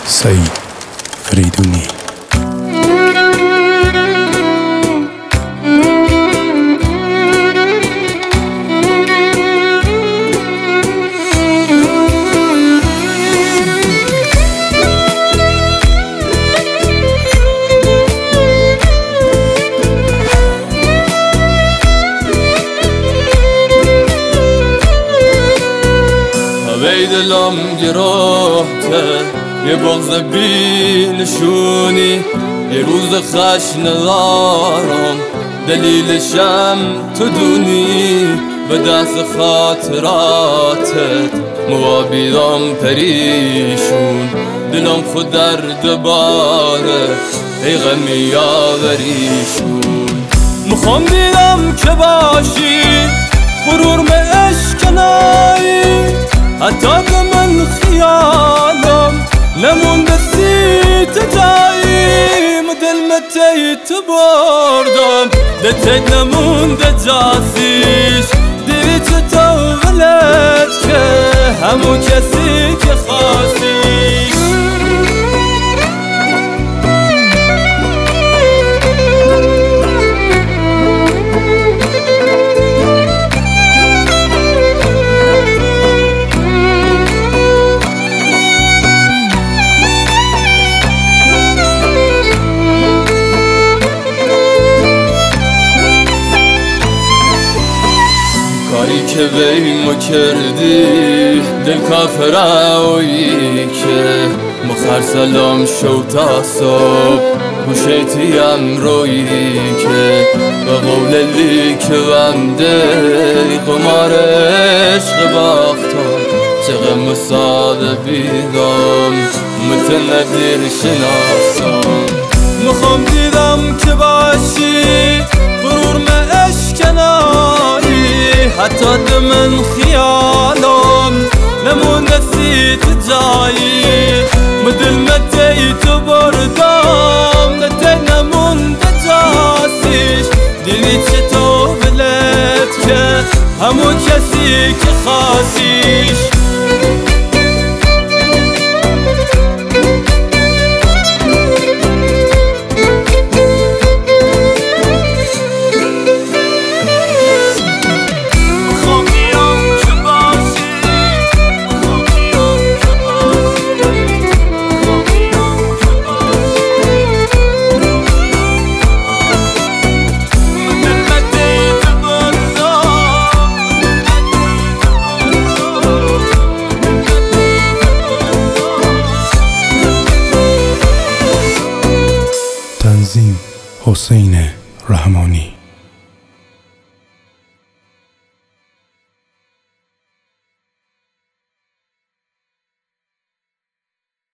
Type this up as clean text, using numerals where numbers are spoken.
سعید فریدونی. دلم گرفته یه بغض بی نشونی، یه روز خشن ندارم دلیلشم تو دونی، به دست خاطراتت موابیدم پریشون، دلم خود درد باره ای غمی آوریشون. میخوام دیدم که باشی غرور عشق کنایی، حتی که من خیالم نمونده سی تجایی، دل متی تو بردم دلت نمونده جاسیش، دیوی چطور ولد که همون کسی که خواستیش. کاری که بی ما کردی دل کافرایی که مخر سلام شو تا صبح گوشتیم روی که به قول لی که بنده قمار عشق باختم، چقدر مساعده بیدم متندیر شناسم. میخوام دیدم که باشی غرور عشق کنایی، حتی من خیالم نمونده سی جایی، دل متی تو بردم نتی نمونده جاسیش، دیدی چطور ولد که همون کسی که خواستیش. تنظیم حسین رحمانی.